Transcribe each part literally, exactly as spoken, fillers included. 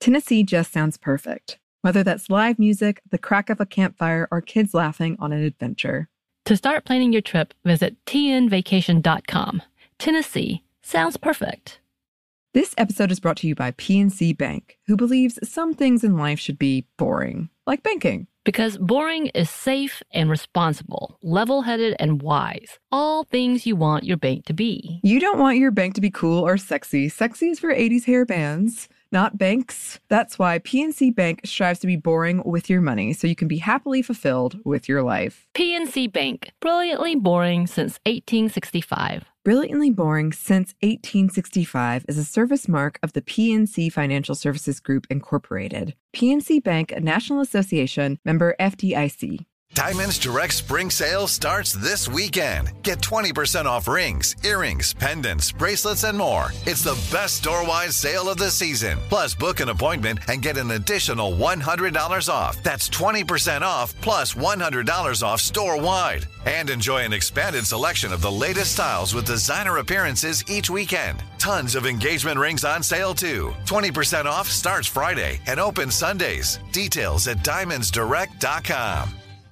Tennessee just sounds perfect. Whether that's live music, the crack of a campfire, or kids laughing on an adventure. To start planning your trip, visit T N vacation dot com. Tennessee sounds perfect. This episode is brought to you by P N C Bank, who believes some things in life should be boring, like banking. Because boring is safe and responsible, level-headed and wise. All things you want your bank to be. You don't want your bank to be cool or sexy. Sexy is for eighties hair bands, not banks. That's why P N C Bank strives to be boring with your money so you can be happily fulfilled with your life. P N C Bank, brilliantly boring since eighteen sixty-five. Brilliantly Boring Since eighteen sixty-five is a service mark of the P N C Financial Services Group, Incorporated. P N C Bank, a National Association, member F D I C. Diamonds Direct Spring Sale starts this weekend. Get twenty percent off rings, earrings, pendants, bracelets, and more. It's the best store-wide sale of the season. Plus, book an appointment and get an additional one hundred dollars off. That's twenty percent off plus one hundred dollars off store-wide. And enjoy an expanded selection of the latest styles with designer appearances each weekend. Tons of engagement rings on sale, too. twenty percent off starts Friday and opens Sundays. Details at diamonds direct dot com.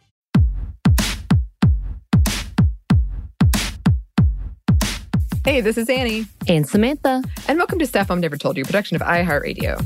Hey, this is Annie. And Samantha. And welcome to Stuff Mom Never Told You, production of iHeartRadio.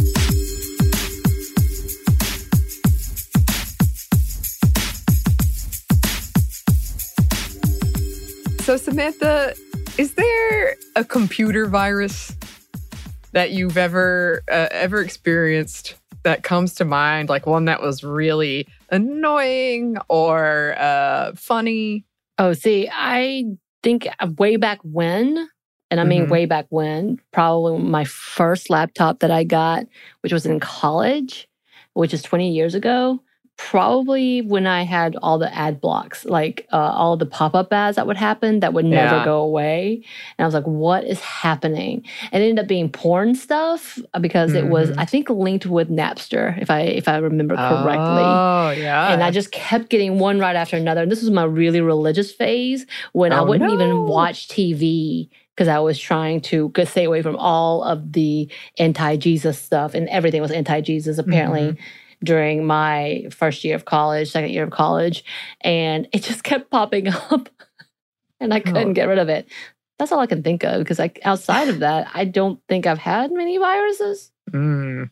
So, Samantha, is there a computer virus that you've ever uh, ever experienced that comes to mind? Like one that was really annoying or uh, funny? Oh, see, I think way back when, and I mean mm-hmm. way back when, probably my first laptop that I got, which was in college, which is twenty years ago, probably when I had all the ad blocks, like uh, all the pop-up ads that would happen that would never yeah. go away. And I was like, what is happening? And it ended up being porn stuff because mm-hmm. it was, I think, linked with Napster, if I if I remember correctly. Oh, yeah. And I just kept getting one right after another. And this was my really religious phase when oh, I wouldn't no. even watch T V because I was trying to stay away from all of the anti-Jesus stuff. And everything was anti-Jesus, apparently. Mm-hmm. During my first year of college, second year of college, and it just kept popping up, and I couldn't oh. get rid of it. That's all I can think of, because like outside of that, I don't think I've had many viruses. Mm.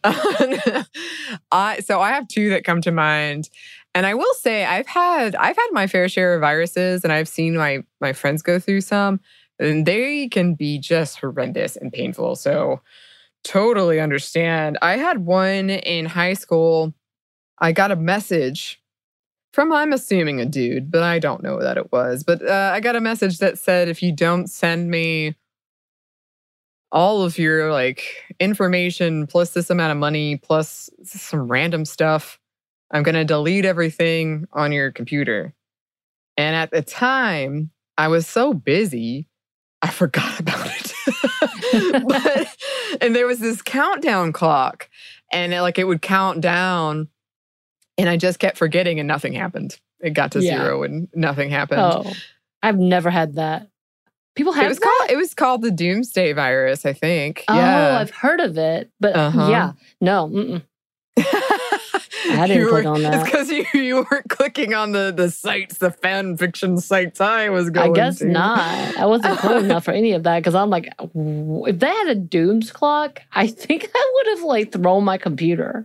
I so I have two that come to mind, and I will say I've had I've had my fair share of viruses, and I've seen my my friends go through some, and they can be just horrendous and painful. So. Totally understand. I had one in high school. I got a message from, I'm assuming a dude, but I don't know that it was. But uh, I got a message that said, if you don't send me all of your like information plus this amount of money plus some random stuff, I'm going to delete everything on your computer. And at the time, I was so busy, I forgot about it. but, and there was this countdown clock, and it, like it would count down, and I just kept forgetting, and nothing happened. It got to yeah. zero, and nothing happened. Oh, I've never had that. People have it was that? called. It was called the Doomsday virus, I think. Oh, yeah. I've heard of it, but uh-huh. yeah, no. Mm-mm. I didn't were, click on that. It's because you, you weren't clicking on the, the sites, the fan fiction sites I was going I guess to. not. I wasn't cool enough for any of that because I'm like, if they had a dooms clock, I think I would have like thrown my computer.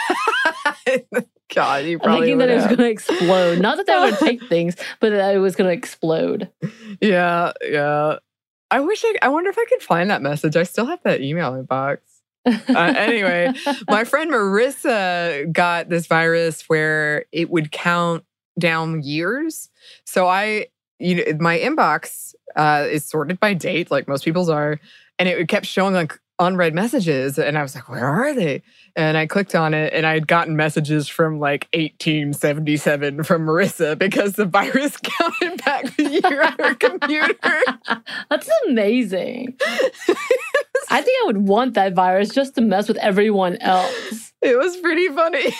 God, you probably I'm thinking would that it was have. going to explode. Not that they would take things, but that it was going to explode. Yeah, yeah. I wish I, I wonder if I could find that message. I still have that email inbox. uh, anyway, my friend Marissa got this virus where it would count down years. So I, you know, my inbox uh, is sorted by date, like most people's are, and it kept showing like unread messages, and I was like, where are they? And I clicked on it, and I had gotten messages from like eighteen seventy-seven from Marissa because the virus counted back the year on her computer. That's amazing. I think I would want that virus just to mess with everyone else. It was pretty funny.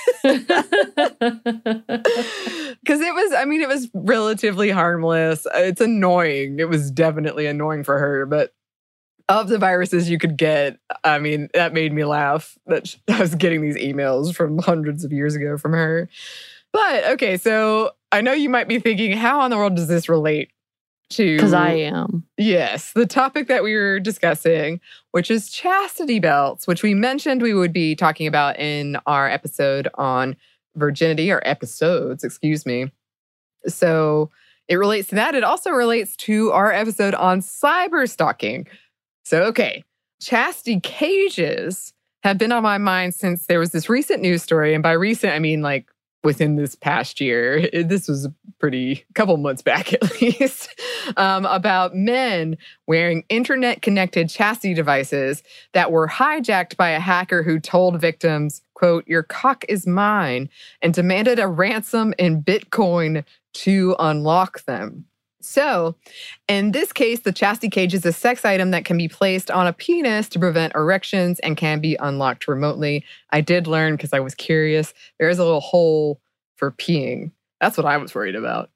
Because it was, I mean, it was relatively harmless. It's annoying. It was definitely annoying for her, but of the viruses you could get, I mean, that made me laugh that I was getting these emails from hundreds of years ago from her. But okay, so I know you might be thinking, how in the world does this relate to... Because I am. Yes, the topic that we were discussing, which is chastity belts, which we mentioned we would be talking about in our episode on virginity, or episodes, excuse me. So it relates to that. It also relates to our episode on cyber stalking. So, okay, chastity cages have been on my mind since there was this recent news story. And by recent, I mean like within this past year. This was a pretty couple months back at least, um, about men wearing internet-connected chastity devices that were hijacked by a hacker who told victims, quote, "Your cock is mine," and demanded a ransom in Bitcoin to unlock them. So, in this case, the chastity cage is a sex item that can be placed on a penis to prevent erections and can be unlocked remotely. I did learn, because I was curious, there is a little hole for peeing. That's what I was worried about.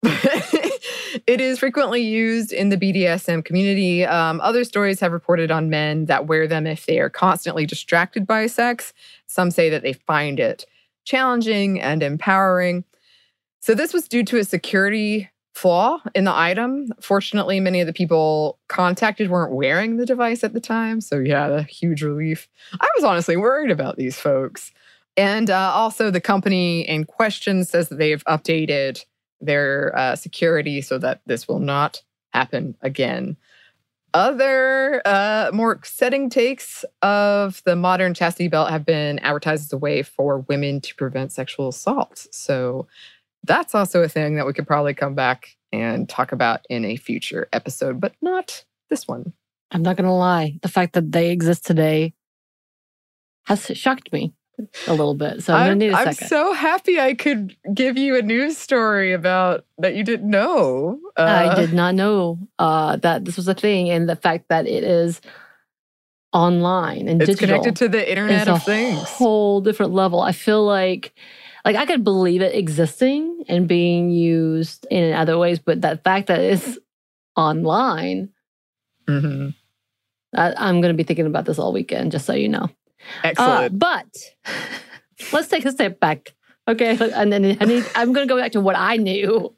It is frequently used in the B D S M community. Um, other stories have reported on men that wear them if they are constantly distracted by sex. Some say that they find it challenging and empowering. So this was due to a security flaw in the item. Fortunately, many of the people contacted weren't wearing the device at the time. So yeah, a huge relief. I was honestly worried about these folks. And uh, also the company in question says that they've updated their uh, security so that this will not happen again. Other uh, more upsetting takes of the modern chastity belt have been advertised as a way for women to prevent sexual assault. So that's also a thing that we could probably come back and talk about in a future episode, but not this one. I'm not going to lie. The fact that they exist today has shocked me a little bit. So I'm, I'm going to need a second. I'm so happy I could give you a news story about that you didn't know. Uh, I did not know uh, that this was a thing, and the fact that it is online and it's digital. Connected to the Internet of Things. It's a whole different level. I feel like Like, I could believe it existing and being used in other ways, but that fact that it's online, mm-hmm. I, I'm going to be thinking about this all weekend, just so you know. Excellent. Uh, but let's take a step back, okay? And then I need, I'm going to go back to what I knew,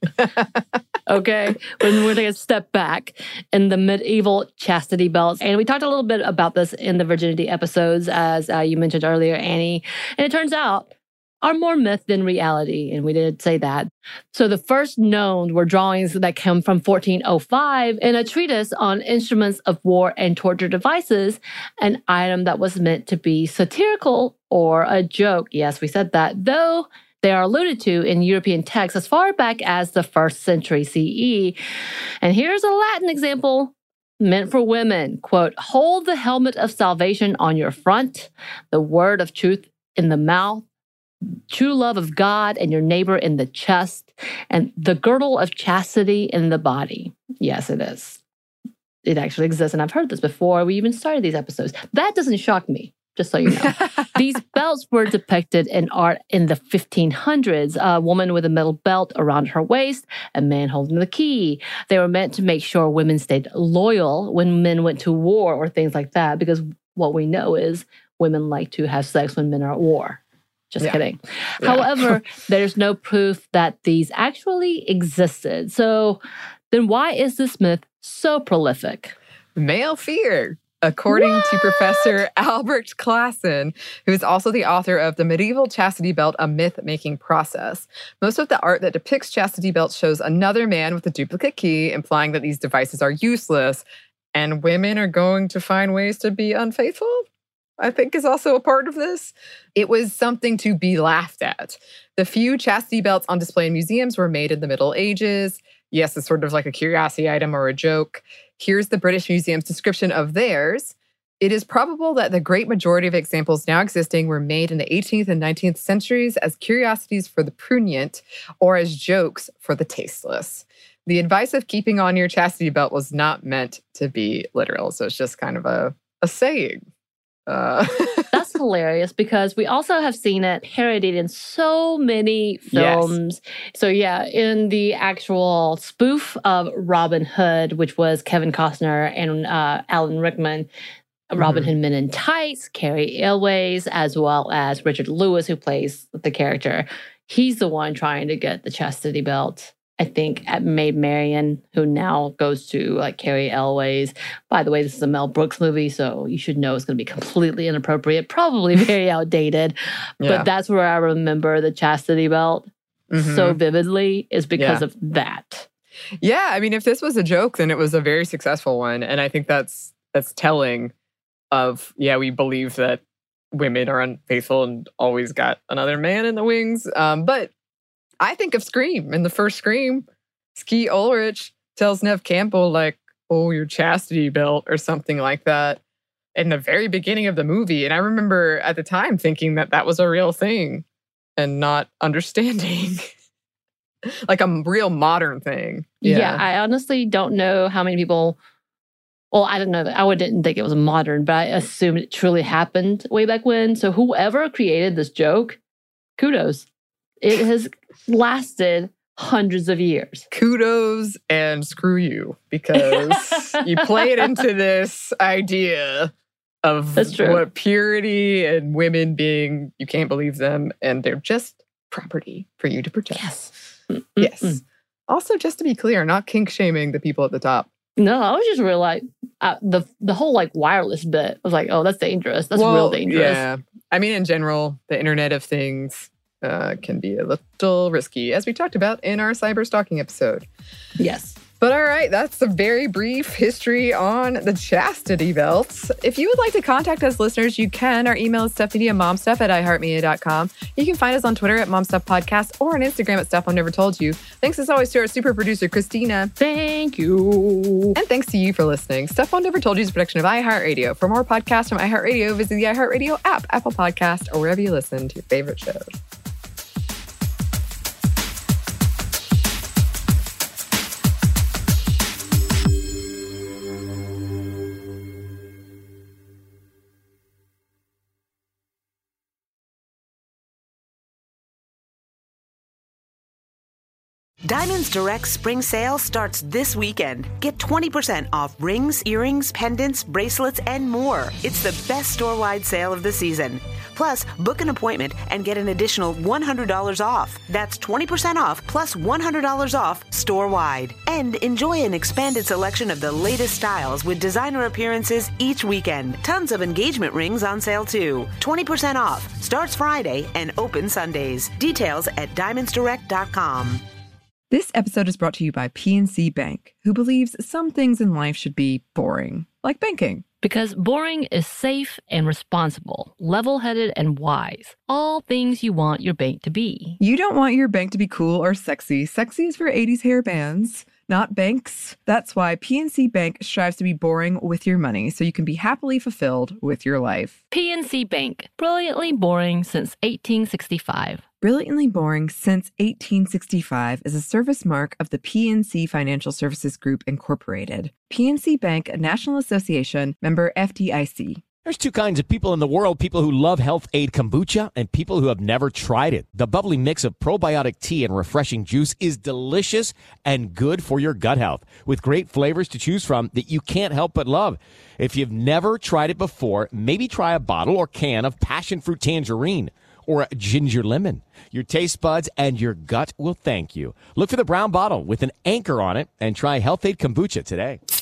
okay? When we're taking a step back in the medieval chastity belts. And we talked a little bit about this in the virginity episodes, as uh, you mentioned earlier, Annie. And it turns out, are more myth than reality, and we did say that. So the first known were drawings that come from fourteen oh five in a treatise on instruments of war and torture devices, an item that was meant to be satirical or a joke. Yes, we said that, though they are alluded to in European texts as far back as the first century C E. And here's a Latin example meant for women. Quote, "Hold the helmet of salvation on your front, the word of truth in the mouth, true love of God and your neighbor in the chest, and the girdle of chastity in the body." Yes, it is. It actually exists, and I've heard this before we even started these episodes. That doesn't shock me, just so you know. These belts were depicted in art in the fifteen hundreds. A woman with a metal belt around her waist, a man holding the key. They were meant to make sure women stayed loyal when men went to war or things like that, because what we know is women like to have sex when men are at war. Just yeah. kidding. Yeah. However, there's no proof that these actually existed. So then why is this myth so prolific? Male fear, according what? to Professor Albrecht Classen, who is also the author of The Medieval Chastity Belt, A Myth-Making Process. Most of the art that depicts chastity belts shows another man with a duplicate key, implying that these devices are useless, and women are going to find ways to be unfaithful, I think is also a part of this. It was something to be laughed at. The few chastity belts on display in museums were made in the Middle Ages. Yes, it's sort of like a curiosity item or a joke. Here's the British Museum's description of theirs. It is probable that the great majority of examples now existing were made in the eighteenth and nineteenth centuries as curiosities for the prurient or as jokes for the tasteless. The advice of keeping on your chastity belt was not meant to be literal. So it's just kind of a, a saying. Uh. That's hilarious because we also have seen it parodied in so many films. Yes. So yeah, in the actual spoof of Robin Hood, which was Kevin Costner and uh, Alan Rickman, Robin Hood Men in Tights, Carrie Elways, as well as Richard Lewis, who plays the character. He's the one trying to get the chastity belt. I think at Maid Marian, who now goes to like Carrie Elways. By the way, this is a Mel Brooks movie, so you should know it's going to be completely inappropriate, probably very outdated. Yeah. But that's where I remember the chastity belt mm-hmm. so vividly is because yeah. of that. Yeah, I mean, if this was a joke, then it was a very successful one. And I think that's that's telling of, yeah, we believe that women are unfaithful and always got another man in the wings. Um, but I think of Scream. In the first Scream, Skeet Ulrich tells Neve Campbell, like, oh, your chastity belt or something like that in the very beginning of the movie. And I remember at the time thinking that that was a real thing and not understanding. Like a real modern thing. Yeah. yeah, I honestly don't know how many people... Well, I don't know. I didn't think it was modern, but I assumed it truly happened way back when. So whoever created this joke, kudos. It has lasted hundreds of years. Kudos and screw you, because you play it into this idea of what purity and women being, you can't believe them, and they're just property for you to protect. Yes. Mm-mm-mm. Yes. Also, just to be clear, not kink shaming the people at the top. No, I was just real like uh, the the whole like wireless bit. I was like, oh, that's dangerous. That's well, real dangerous. Yeah. I mean, in general, the Internet of Things uh, can be a little risky, as we talked about in our cyber stalking episode. Yes. But all right, that's a very brief history on the chastity belts. If you would like to contact us, listeners, you can. Our email is stuffmediamomstuff at iheartmedia dot com. You can find us on Twitter at momstuffpodcast or on Instagram at Stuff I've Never Told You. Thanks as always to our super producer, Christina. Thank you. And thanks to you for listening. Stuff I've Never Told You is a production of iHeartRadio. For more podcasts from iHeartRadio, visit the iHeartRadio app, Apple Podcast, or wherever you listen to your favorite shows. Diamonds Direct Spring Sale starts this weekend. Get twenty percent off rings, earrings, pendants, bracelets, and more. It's the best store-wide sale of the season. Plus, book an appointment and get an additional one hundred dollars off. That's twenty percent off plus one hundred dollars off store-wide. And enjoy an expanded selection of the latest styles with designer appearances each weekend. Tons of engagement rings on sale too. twenty percent off. Starts Friday and open Sundays. Details at diamonds direct dot com. This episode is brought to you by P N C Bank, who believes some things in life should be boring, like banking. Because boring is safe and responsible, level-headed and wise. All things you want your bank to be. You don't want your bank to be cool or sexy. Sexy is for eighties hair bands, not banks. That's why P N C Bank strives to be boring with your money so you can be happily fulfilled with your life. P N C Bank, brilliantly boring since eighteen sixty-five. Brilliantly Boring Since eighteen sixty-five is a service mark of the P N C Financial Services Group, Incorporated. P N C Bank, a National Association, member F D I C. There's two kinds of people in the world, people who love Health Aid Kombucha and people who have never tried it. The bubbly mix of probiotic tea and refreshing juice is delicious and good for your gut health, with great flavors to choose from that you can't help but love. If you've never tried it before, maybe try a bottle or can of passion fruit tangerine or a ginger lemon. Your taste buds and your gut will thank you. Look for the brown bottle with an anchor on it and try Health Aid Kombucha today.